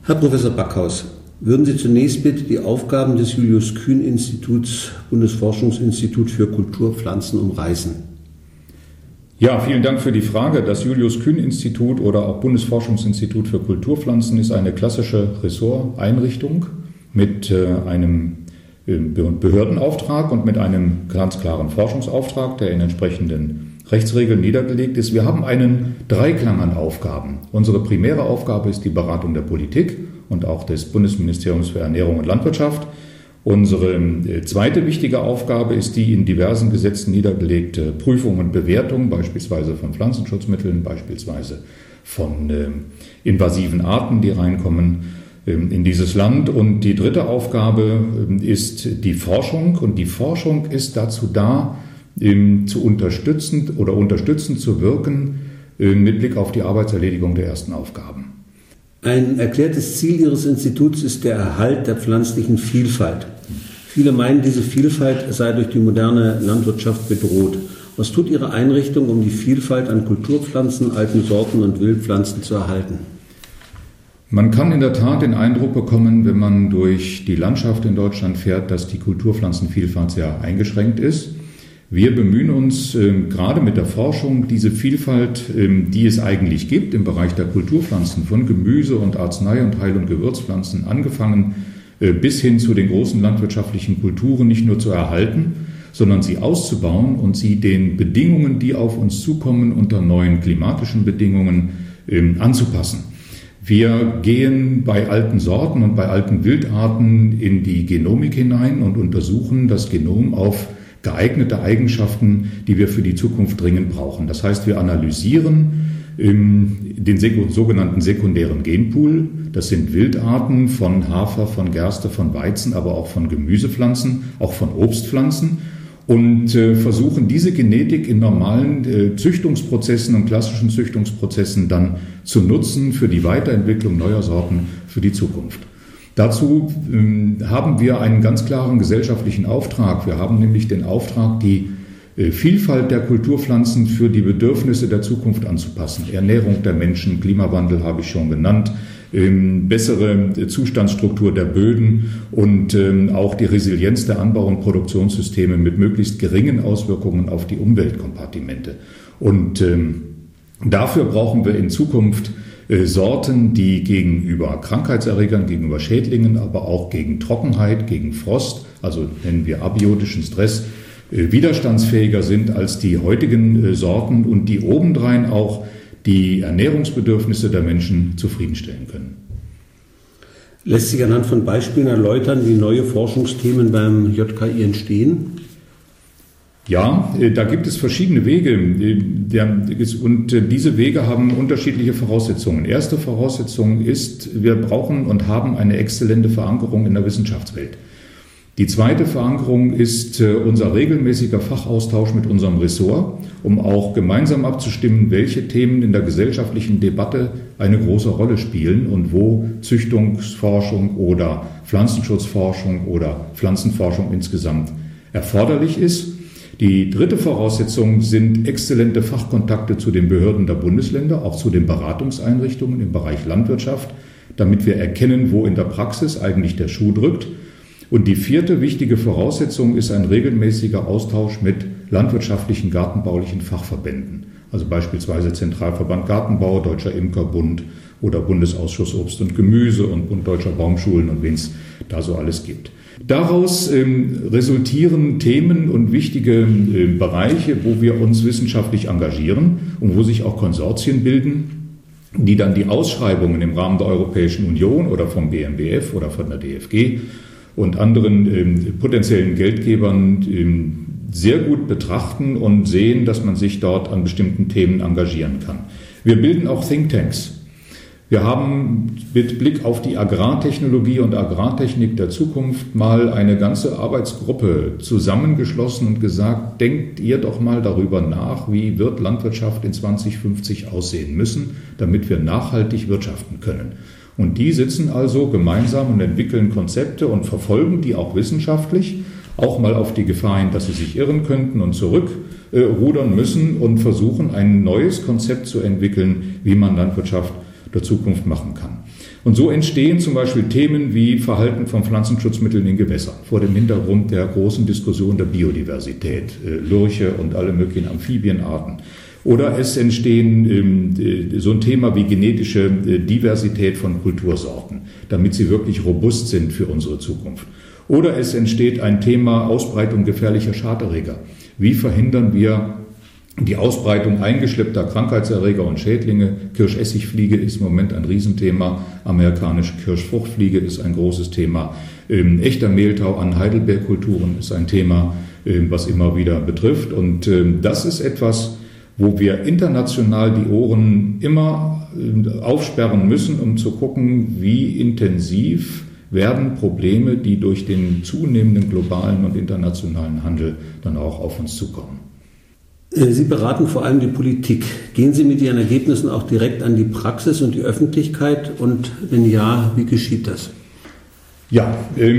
Herr Professor Backhaus, würden Sie zunächst bitte die Aufgaben des Julius-Kühn-Instituts, Bundesforschungsinstitut für Kulturpflanzen, umreißen? Ja, vielen Dank für die Frage. Das Julius-Kühn-Institut oder auch Bundesforschungsinstitut für Kulturpflanzen ist eine klassische Ressorteinrichtung mit einem Behördenauftrag und mit einem ganz klaren Forschungsauftrag, der in entsprechenden Rechtsregeln niedergelegt ist. Wir haben einen Dreiklang an Aufgaben. Unsere primäre Aufgabe ist die Beratung der Politik und auch des Bundesministeriums für Ernährung und Landwirtschaft. Unsere zweite wichtige Aufgabe ist die in diversen Gesetzen niedergelegte Prüfung und Bewertung, beispielsweise von Pflanzenschutzmitteln, beispielsweise von invasiven Arten, die reinkommen in dieses Land. Und die dritte Aufgabe ist die Forschung. Und die Forschung ist dazu da, unterstützend zu wirken mit Blick auf die Arbeitserledigung der ersten Aufgaben. Ein erklärtes Ziel Ihres Instituts ist der Erhalt der pflanzlichen Vielfalt. Viele meinen, diese Vielfalt sei durch die moderne Landwirtschaft bedroht. Was tut Ihre Einrichtung, um die Vielfalt an Kulturpflanzen, alten Sorten und Wildpflanzen zu erhalten? Man kann in der Tat den Eindruck bekommen, wenn man durch die Landschaft in Deutschland fährt, dass die Kulturpflanzenvielfalt sehr eingeschränkt ist. Wir bemühen uns gerade mit der Forschung, diese Vielfalt, die es eigentlich gibt im Bereich der Kulturpflanzen, von Gemüse und Arznei- und Heil- und Gewürzpflanzen angefangen, bis hin zu den großen landwirtschaftlichen Kulturen nicht nur zu erhalten, sondern sie auszubauen und sie den Bedingungen, die auf uns zukommen, unter neuen klimatischen Bedingungen anzupassen. Wir gehen bei alten Sorten und bei alten Wildarten in die Genomik hinein und untersuchen das Genom auf geeignete Eigenschaften, die wir für die Zukunft dringend brauchen. Das heißt, wir analysieren den sogenannten sekundären Genpool. Das sind Wildarten von Hafer, von Gerste, von Weizen, aber auch von Gemüsepflanzen, auch von Obstpflanzen und versuchen diese Genetik in normalen Züchtungsprozessen und klassischen Züchtungsprozessen dann zu nutzen für die Weiterentwicklung neuer Sorten für die Zukunft. Dazu haben wir einen ganz klaren gesellschaftlichen Auftrag. Wir haben nämlich den Auftrag, die Vielfalt der Kulturpflanzen für die Bedürfnisse der Zukunft anzupassen. Ernährung der Menschen, Klimawandel habe ich schon genannt, bessere Zustandsstruktur der Böden und auch die Resilienz der Anbau- und Produktionssysteme mit möglichst geringen Auswirkungen auf die Umweltkompartimente. Und dafür brauchen wir in Zukunft Sorten, die gegenüber Krankheitserregern, gegenüber Schädlingen, aber auch gegen Trockenheit, gegen Frost, also nennen wir abiotischen Stress, widerstandsfähiger sind als die heutigen Sorten und die obendrein auch die Ernährungsbedürfnisse der Menschen zufriedenstellen können. Lässt sich anhand von Beispielen erläutern, wie neue Forschungsthemen beim JKI entstehen? Ja, da gibt es verschiedene Wege und diese Wege haben unterschiedliche Voraussetzungen. Erste Voraussetzung ist, wir brauchen und haben eine exzellente Verankerung in der Wissenschaftswelt. Die zweite Verankerung ist unser regelmäßiger Fachaustausch mit unserem Ressort, um auch gemeinsam abzustimmen, welche Themen in der gesellschaftlichen Debatte eine große Rolle spielen und wo Züchtungsforschung oder Pflanzenschutzforschung oder Pflanzenforschung insgesamt erforderlich ist. Die dritte Voraussetzung sind exzellente Fachkontakte zu den Behörden der Bundesländer, auch zu den Beratungseinrichtungen im Bereich Landwirtschaft, damit wir erkennen, wo in der Praxis eigentlich der Schuh drückt. Und die vierte wichtige Voraussetzung ist ein regelmäßiger Austausch mit landwirtschaftlichen, gartenbaulichen Fachverbänden, also beispielsweise Zentralverband Gartenbau, Deutscher Imkerbund oder Bundesausschuss Obst und Gemüse und Bund Deutscher Baumschulen und wen es da so alles gibt. Daraus resultieren Themen und wichtige Bereiche, wo wir uns wissenschaftlich engagieren und wo sich auch Konsortien bilden, die dann die Ausschreibungen im Rahmen der Europäischen Union oder vom BMBF oder von der DFG und anderen potenziellen Geldgebern sehr gut betrachten und sehen, dass man sich dort an bestimmten Themen engagieren kann. Wir bilden auch Thinktanks. Wir haben mit Blick auf die Agrartechnologie und Agrartechnik der Zukunft mal eine ganze Arbeitsgruppe zusammengeschlossen und gesagt, denkt ihr doch mal darüber nach, wie wird Landwirtschaft in 2050 aussehen müssen, damit wir nachhaltig wirtschaften können. Und die sitzen also gemeinsam und entwickeln Konzepte und verfolgen die auch wissenschaftlich, auch mal auf die Gefahr hin, dass sie sich irren könnten und zurückrudern müssen und versuchen, ein neues Konzept zu entwickeln, wie man Landwirtschaft der Zukunft machen kann. Und so entstehen zum Beispiel Themen wie Verhalten von Pflanzenschutzmitteln in Gewässern vor dem Hintergrund der großen Diskussion der Biodiversität, Lurche und alle möglichen Amphibienarten. Oder es entstehen so ein Thema wie genetische Diversität von Kultursorten, damit sie wirklich robust sind für unsere Zukunft. Oder es entsteht ein Thema Ausbreitung gefährlicher Schaderreger. Wie verhindern wir die Ausbreitung eingeschleppter Krankheitserreger und Schädlinge? Kirschessigfliege ist im Moment ein Riesenthema. Amerikanische Kirschfruchtfliege ist ein großes Thema. Echter Mehltau an Heidelbeerkulturen ist ein Thema, was immer wieder betrifft. Und das ist etwas, wo wir international die Ohren immer aufsperren müssen, um zu gucken, wie intensiv werden Probleme, die durch den zunehmenden globalen und internationalen Handel dann auch auf uns zukommen. Sie beraten vor allem die Politik. Gehen Sie mit Ihren Ergebnissen auch direkt an die Praxis und die Öffentlichkeit? Und wenn ja, wie geschieht das? Ja,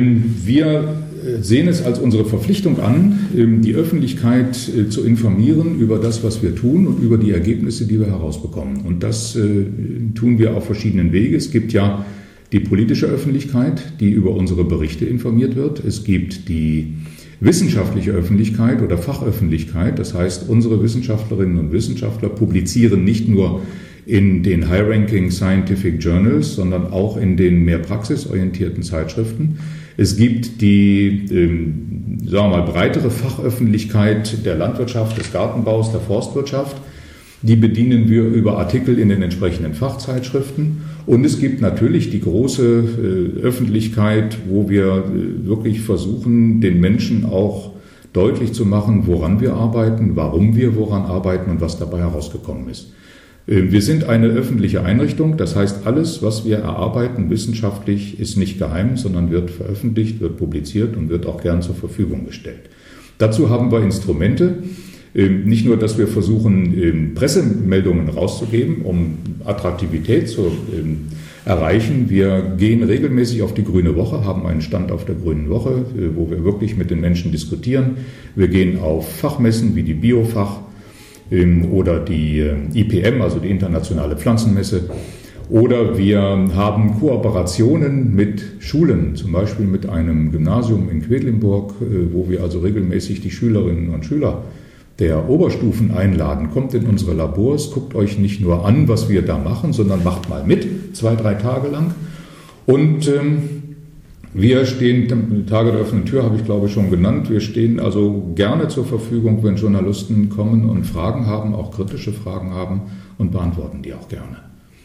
wir sehen es als unsere Verpflichtung an, die Öffentlichkeit zu informieren über das, was wir tun und über die Ergebnisse, die wir herausbekommen. Und das tun wir auf verschiedenen Wegen. Es gibt ja die politische Öffentlichkeit, die über unsere Berichte informiert wird. Es gibt die wissenschaftliche Öffentlichkeit oder Fachöffentlichkeit. Das heißt, unsere Wissenschaftlerinnen und Wissenschaftler publizieren nicht nur in den High-Ranking Scientific Journals, sondern auch in den mehr praxisorientierten Zeitschriften. Es gibt die, sagen wir mal, breitere Fachöffentlichkeit der Landwirtschaft, des Gartenbaus, der Forstwirtschaft. Die bedienen wir über Artikel in den entsprechenden Fachzeitschriften. Und es gibt natürlich die große Öffentlichkeit, wo wir wirklich versuchen, den Menschen auch deutlich zu machen, woran wir arbeiten, warum wir woran arbeiten und was dabei herausgekommen ist. Wir sind eine öffentliche Einrichtung, das heißt, alles, was wir erarbeiten wissenschaftlich, ist nicht geheim, sondern wird veröffentlicht, wird publiziert und wird auch gern zur Verfügung gestellt. Dazu haben wir Instrumente. Nicht nur, dass wir versuchen, Pressemeldungen rauszugeben, um Attraktivität zu erreichen. Wir gehen regelmäßig auf die Grüne Woche, haben einen Stand auf der Grünen Woche, wo wir wirklich mit den Menschen diskutieren. Wir gehen auf Fachmessen wie die Biofach oder die IPM, also die Internationale Pflanzenmesse. Oder wir haben Kooperationen mit Schulen, zum Beispiel mit einem Gymnasium in Quedlinburg, wo wir also regelmäßig die Schülerinnen und Schüler der Oberstufen einladen. Kommt in unsere Labors, guckt euch nicht nur an, was wir da machen, sondern macht mal mit, 2-3 Tage lang. Und wir stehen, Tage der offenen Tür habe ich glaube ich schon genannt, wir stehen also gerne zur Verfügung, wenn Journalisten kommen und Fragen haben, auch kritische Fragen haben und beantworten die auch gerne.